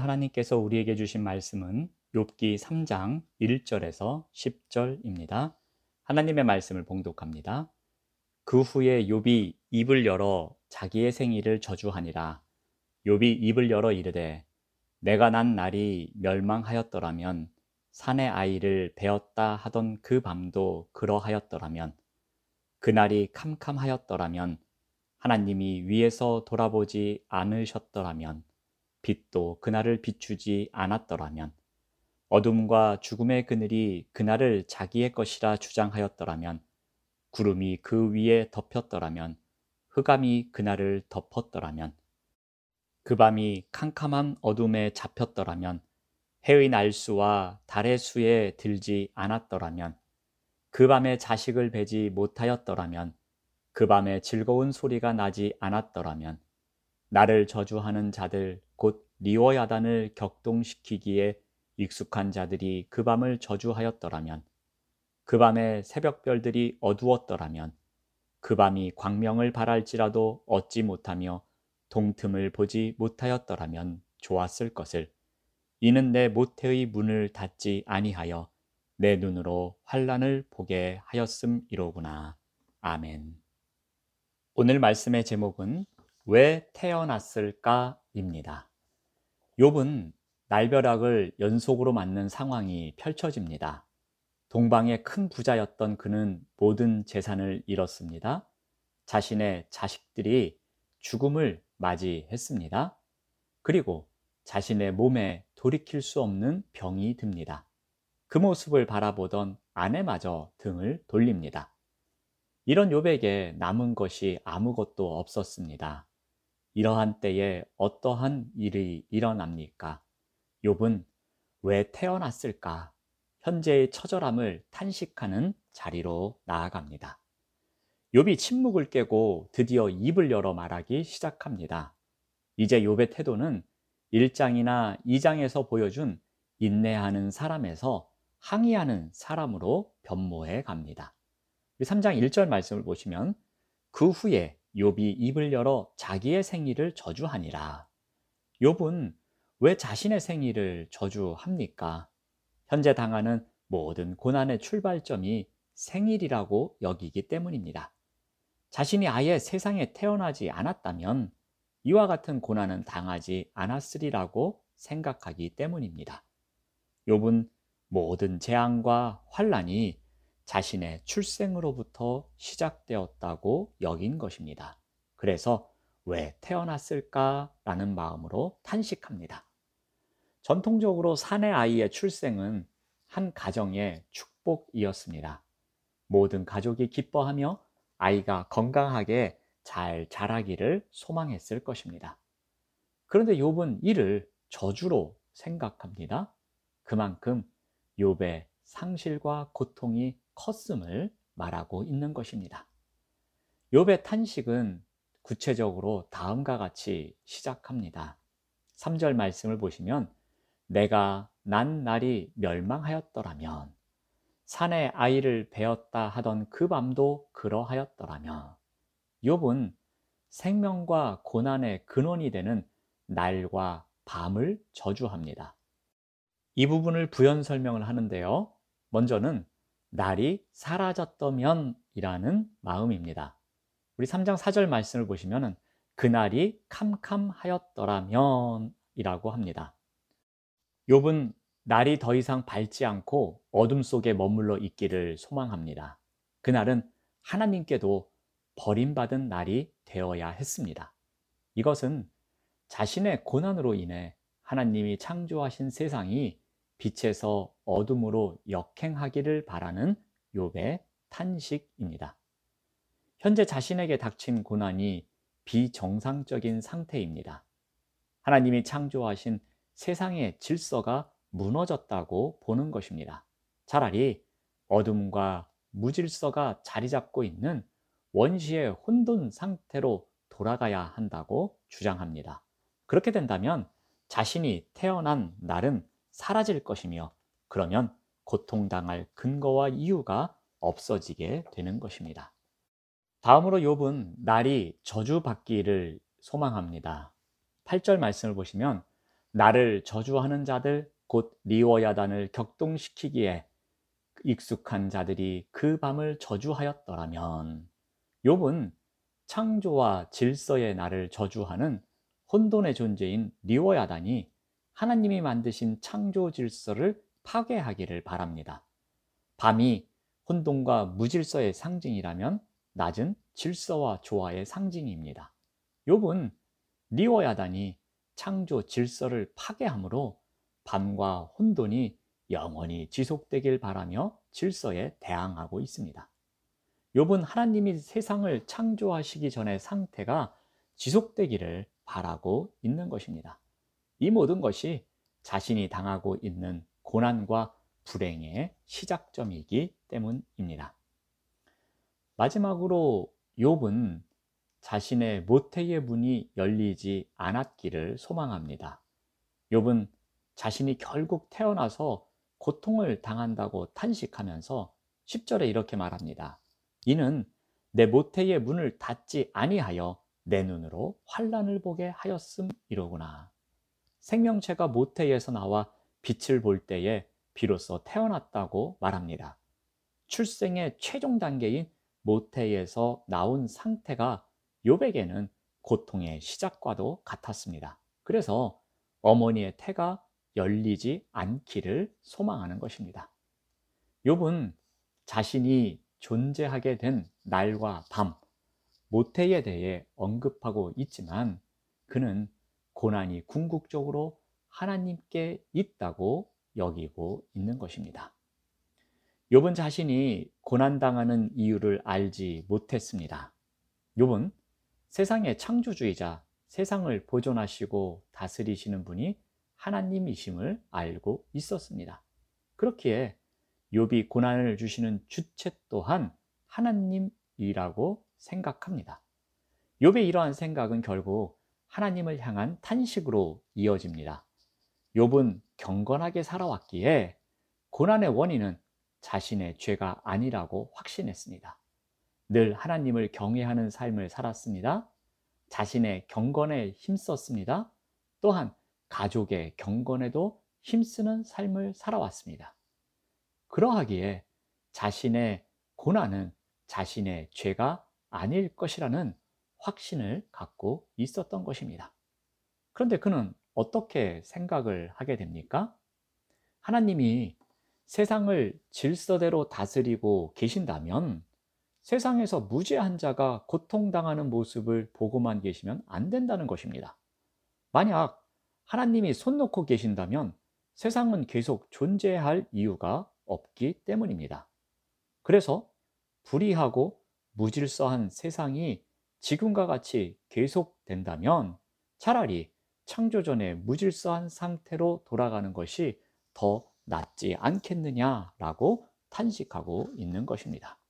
하나님께서 우리에게 주신 말씀은 욥기 3장 1절에서 10절입니다. 하나님의 말씀을 봉독합니다. 그 후에 욥이 입을 열어 자기의 생일을 저주하니라. 욥이 입을 열어 이르되 내가 난 날이 멸망하였더라면 산의 아이를 베었다 하던 그 밤도 그러하였더라면 그날이 캄캄하였더라면 하나님이 위에서 돌아보지 않으셨더라면 빛도 그날을 비추지 않았더라면 어둠과 죽음의 그늘이 그날을 자기의 것이라 주장하였더라면 구름이 그 위에 덮였더라면 흑암이 그날을 덮었더라면 그 밤이 캄캄한 어둠에 잡혔더라면 해의 날수와 달의 수에 들지 않았더라면 그 밤에 자식을 베지 못하였더라면 그 밤에 즐거운 소리가 나지 않았더라면 나를 저주하는 자들 곧 리워야단을 격동시키기에 익숙한 자들이 그 밤을 저주하였더라면 그 밤에 새벽별들이 어두웠더라면 그 밤이 광명을 발할지라도 얻지 못하며 동틈을 보지 못하였더라면 좋았을 것을. 이는 내 모태의 문을 닫지 아니하여 내 눈으로 환난을 보게 하였음이로구나. 아멘. 오늘 말씀의 제목은 왜 태어났을까입니다. 욥은 날벼락을 연속으로 맞는 상황이 펼쳐집니다. 동방의 큰 부자였던 그는 모든 재산을 잃었습니다. 자신의 자식들이 죽음을 맞이했습니다. 그리고 자신의 몸에 돌이킬 수 없는 병이 듭니다. 그 모습을 바라보던 아내마저 등을 돌립니다. 이런 욥에게 남은 것이 아무것도 없었습니다. 이러한 때에 어떠한 일이 일어납니까? 욥은 왜 태어났을까? 현재의 처절함을 탄식하는 자리로 나아갑니다. 욥이 침묵을 깨고 드디어 입을 열어 말하기 시작합니다. 이제 욥의 태도는 1장이나 2장에서 보여준 인내하는 사람에서 항의하는 사람으로 변모해 갑니다. 3장 1절 말씀을 보시면 그 후에 욥이 입을 열어 자기의 생일을 저주하니라. 욥은 왜 자신의 생일을 저주합니까? 현재 당하는 모든 고난의 출발점이 생일이라고 여기기 때문입니다. 자신이 아예 세상에 태어나지 않았다면 이와 같은 고난은 당하지 않았으리라고 생각하기 때문입니다. 욥은 모든 재앙과 환난이 자신의 출생으로부터 시작되었다고 여긴 것입니다. 그래서 왜 태어났을까라는 마음으로 탄식합니다. 전통적으로 사내 아이의 출생은 한 가정의 축복이었습니다. 모든 가족이 기뻐하며 아이가 건강하게 잘 자라기를 소망했을 것입니다. 그런데 욥은 이를 저주로 생각합니다. 그만큼 욥의 상실과 고통이 컸음을 말하고 있는 것입니다. 욥의 탄식은 구체적으로 다음과 같이 시작합니다. 3절 말씀을 보시면 내가 난 날이 멸망하였더라면 산에 아이를 베었다 하던 그 밤도 그러하였더라면 욥은 생명과 고난의 근원이 되는 날과 밤을 저주합니다. 이 부분을 부연 설명을 하는데요. 먼저는 날이 사라졌다면 이라는 마음입니다. 우리 3장 4절 말씀을 보시면 그날이 캄캄하였더라면 이라고 합니다. 욥은 날이 더 이상 밝지 않고 어둠 속에 머물러 있기를 소망합니다. 그날은 하나님께도 버림받은 날이 되어야 했습니다. 이것은 자신의 고난으로 인해 하나님이 창조하신 세상이 빛에서 어둠으로 역행하기를 바라는 욥의 탄식입니다. 현재 자신에게 닥친 고난이 비정상적인 상태입니다. 하나님이 창조하신 세상의 질서가 무너졌다고 보는 것입니다. 차라리 어둠과 무질서가 자리 잡고 있는 원시의 혼돈 상태로 돌아가야 한다고 주장합니다. 그렇게 된다면 자신이 태어난 날은 사라질 것이며 그러면 고통당할 근거와 이유가 없어지게 되는 것입니다. 다음으로 욥은 날이 저주받기를 소망합니다. 8절 말씀을 보시면 나를 저주하는 자들 곧 리워야단을 격동시키기에 익숙한 자들이 그 밤을 저주하였더라면, 욥은 창조와 질서의 나를 저주하는 혼돈의 존재인 리워야단이 하나님이 만드신 창조 질서를 파괴하기를 바랍니다. 밤이 혼돈과 무질서의 상징이라면 낮은 질서와 조화의 상징입니다. 욥은 리워야단이 창조 질서를 파괴하므로 밤과 혼돈이 영원히 지속되길 바라며 질서에 대항하고 있습니다. 욥은 하나님이 세상을 창조하시기 전의 상태가 지속되기를 바라고 있는 것입니다. 이 모든 것이 자신이 당하고 있는 고난과 불행의 시작점이기 때문입니다. 마지막으로 욥은 자신의 모태의 문이 열리지 않았기를 소망합니다. 욥은 자신이 결국 태어나서 고통을 당한다고 탄식하면서 10절에 이렇게 말합니다. 이는 내 모태의 문을 닫지 아니하여 내 눈으로 환난을 보게 하였음이로구나. 생명체가 모태에서 나와 빛을 볼 때에 비로소 태어났다고 말합니다. 출생의 최종 단계인 모태에서 나온 상태가 욥에게는 고통의 시작과도 같았습니다. 그래서 어머니의 태가 열리지 않기를 소망하는 것입니다. 욥은 자신이 존재하게 된 날과 밤, 모태에 대해 언급하고 있지만 그는 고난이 궁극적으로 하나님께 있다고 여기고 있는 것입니다. 욥은 자신이 고난당하는 이유를 알지 못했습니다. 욥은 세상의 창조주이자 세상을 보존하시고 다스리시는 분이 하나님이심을 알고 있었습니다. 그렇기에 욥이 고난을 주시는 주체 또한 하나님이라고 생각합니다. 욥의 이러한 생각은 결국 하나님을 향한 탄식으로 이어집니다. 욥은 경건하게 살아왔기에 고난의 원인은 자신의 죄가 아니라고 확신했습니다. 늘 하나님을 경외하는 삶을 살았습니다. 자신의 경건에 힘썼습니다. 또한 가족의 경건에도 힘쓰는 삶을 살아왔습니다. 그러하기에 자신의 고난은 자신의 죄가 아닐 것이라는 확신을 갖고 있었던 것입니다. 그런데 그는 어떻게 생각을 하게 됩니까? 하나님이 세상을 질서대로 다스리고 계신다면 세상에서 무죄한 자가 고통당하는 모습을 보고만 계시면 안 된다는 것입니다. 만약 하나님이 손 놓고 계신다면 세상은 계속 존재할 이유가 없기 때문입니다. 그래서 불의하고 무질서한 세상이 지금과 같이 계속된다면 차라리 창조전의 무질서한 상태로 돌아가는 것이 더 낫지 않겠느냐라고 탄식하고 있는 것입니다.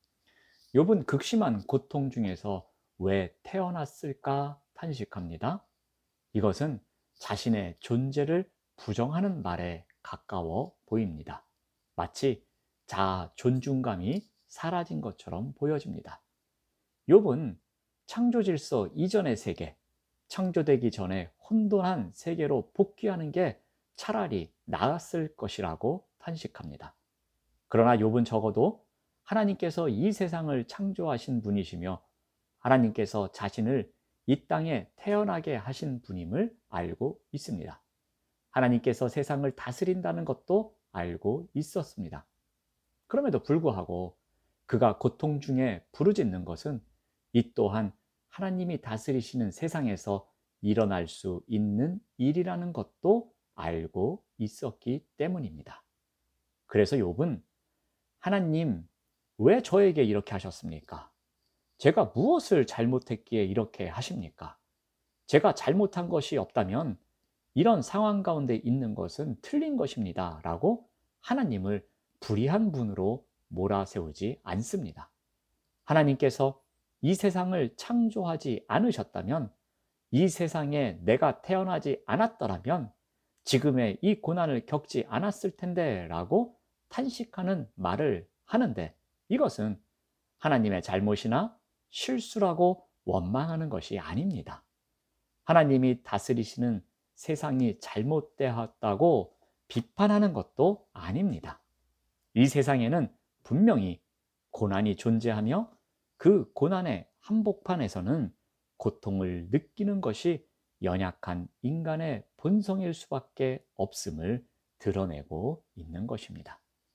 욥은 극심한 고통 중에서 왜 태어났을까 탄식합니다. 이것은 자신의 존재를 부정하는 말에 가까워 보입니다. 마치 자아 존중감이 사라진 것처럼 보여집니다. 욥은 창조 질서 이전의 세계, 창조되기 전에 혼돈한 세계로 복귀하는 게 차라리 나았을 것이라고 탄식합니다. 그러나 욥은 적어도 하나님께서 이 세상을 창조하신 분이시며 하나님께서 자신을 이 땅에 태어나게 하신 분임을 알고 있습니다. 하나님께서 세상을 다스린다는 것도 알고 있었습니다. 그럼에도 불구하고 그가 고통 중에 부르짖는 것은 이 또한 하나님이 다스리시는 세상에서 일어날 수 있는 일이라는 것도 알고 있었기 때문입니다. 그래서 욥은 하나님, 왜 저에게 이렇게 하셨습니까? 제가 무엇을 잘못했기에 이렇게 하십니까? 제가 잘못한 것이 없다면 이런 상황 가운데 있는 것은 틀린 것입니다. 라고 하나님을 불의한 분으로 몰아세우지 않습니다. 하나님께서 이 세상을 창조하지 않으셨다면, 이 세상에 내가 태어나지 않았더라면 지금의 이 고난을 겪지 않았을 텐데 라고 탄식하는 말을 하는데, 이것은 하나님의 잘못이나 실수라고 원망하는 것이 아닙니다. 하나님이 다스리시는 세상이 잘못되었다고 비판하는 것도 아닙니다. 이 세상에는 분명히 고난이 존재하며 그 고난의 한복판에서는 고통을 느끼는 것이 연약한 인간의 본성일 수밖에 없음을 드러내고 있는 것입니다.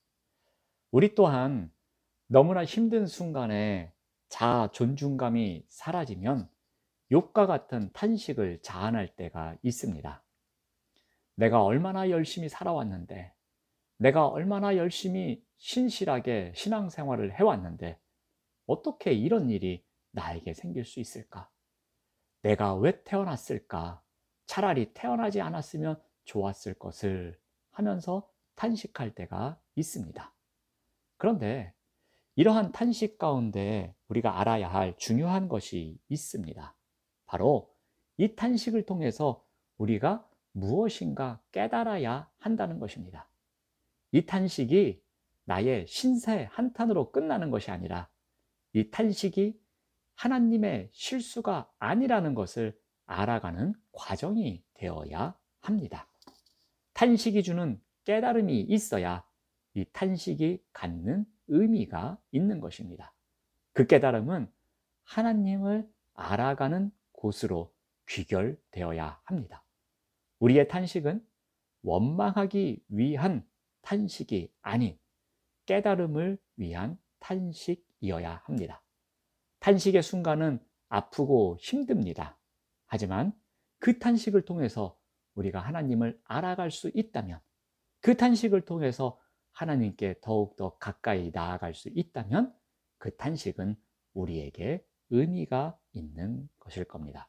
우리 또한 너무나 힘든 순간에 자아 존중감이 사라지면 욕과 같은 탄식을 자아낼 때가 있습니다. 내가 얼마나 열심히 살아왔는데, 내가 얼마나 열심히 신실하게 신앙생활을 해왔는데 어떻게 이런 일이 나에게 생길 수 있을까? 내가 왜 태어났을까? 차라리 태어나지 않았으면 좋았을 것을 하면서 탄식할 때가 있습니다. 그런데 이러한 탄식 가운데 우리가 알아야 할 중요한 것이 있습니다. 바로 이 탄식을 통해서 우리가 무엇인가 깨달아야 한다는 것입니다. 이 탄식이 나의 신세 한탄으로 끝나는 것이 아니라 이 탄식이 하나님의 실수가 아니라는 것을 알아가는 과정이 되어야 합니다. 탄식이 주는 깨달음이 있어야 이 탄식이 갖는 의미가 있는 것입니다. 그 깨달음은 하나님을 알아가는 곳으로 귀결되어야 합니다. 우리의 탄식은 원망하기 위한 탄식이 아닌 깨달음을 위한 탄식이어야 합니다. 탄식의 순간은 아프고 힘듭니다. 하지만 그 탄식을 통해서 우리가 하나님을 알아갈 수 있다면, 그 탄식을 통해서 하나님께 더욱더 가까이 나아갈 수 있다면 그 탄식은 우리에게 의미가 있는 것일 겁니다.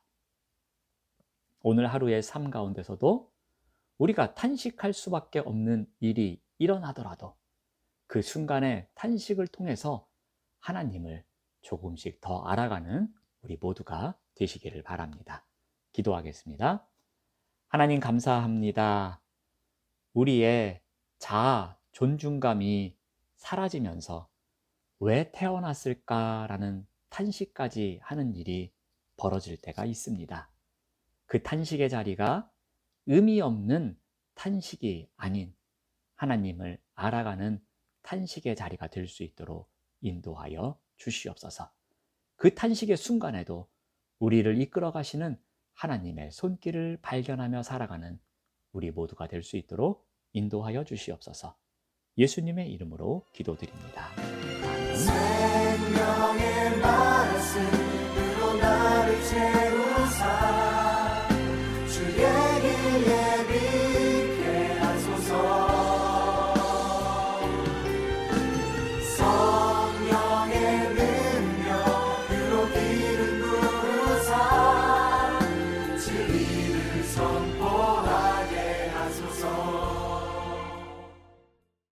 오늘 하루의 삶 가운데서도 우리가 탄식할 수밖에 없는 일이 일어나더라도 그 순간의 탄식을 통해서 하나님을 조금씩 더 알아가는 우리 모두가 되시기를 바랍니다. 기도하겠습니다. 하나님 감사합니다. 우리의 자아, 존중감이 사라지면서 왜 태어났을까라는 탄식까지 하는 일이 벌어질 때가 있습니다. 그 탄식의 자리가 의미 없는 탄식이 아닌 하나님을 알아가는 탄식의 자리가 될 수 있도록 인도하여 주시옵소서. 그 탄식의 순간에도 우리를 이끌어 가시는 하나님의 손길을 발견하며 살아가는 우리 모두가 될 수 있도록 인도하여 주시옵소서. 예수님의 이름으로 기도드립니다. 아멘.